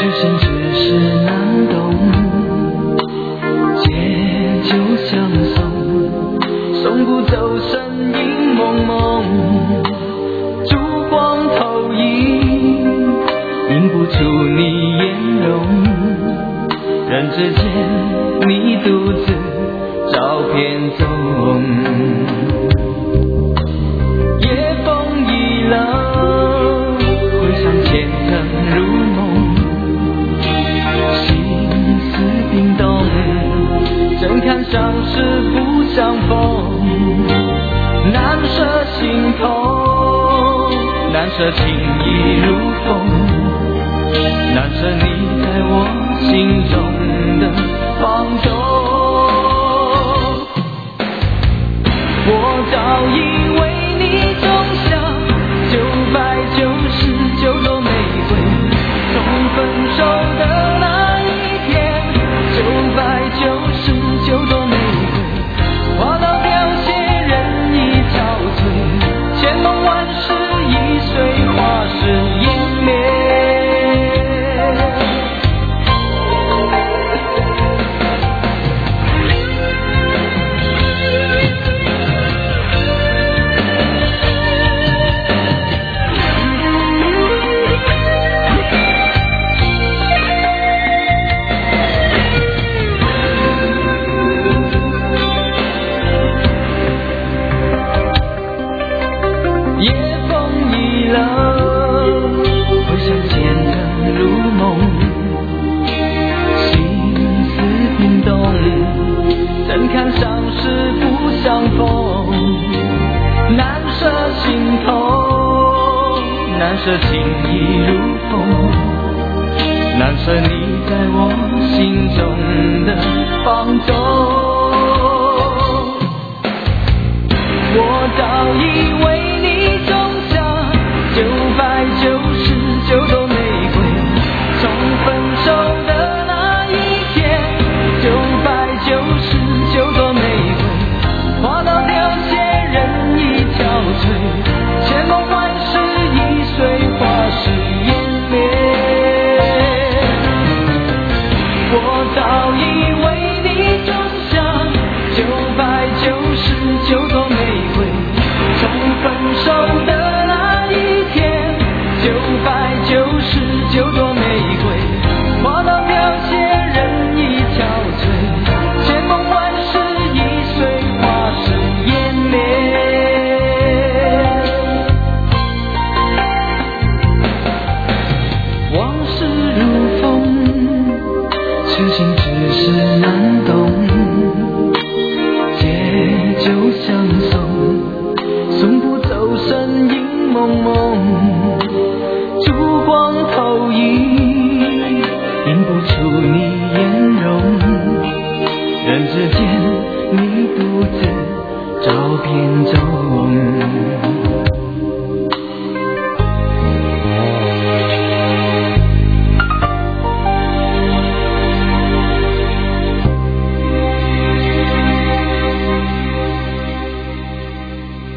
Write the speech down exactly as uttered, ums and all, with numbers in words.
心只是难懂，借酒相送，送不走身影蒙蒙，烛光投影，映不出你颜容，人之间你独自照片中，夜风已冷，回想前尘如梦，心思冰冻，怎堪相识不相逢，难舍心头，难舍情意如风，难舍你在我心中的放纵。我早以为你种下九百九十九朵玫瑰，从分手的那一天，九百九十九朵玫瑰花到凋谢，人已憔悴，千梦万世已随花事湮灭。夜风已冷，回想前尘如梦，心思冰冻，怎堪相识不相逢，难舍心头，难舍情意如风，难舍你在我心中的放纵。我早以为你种下九百九十九朵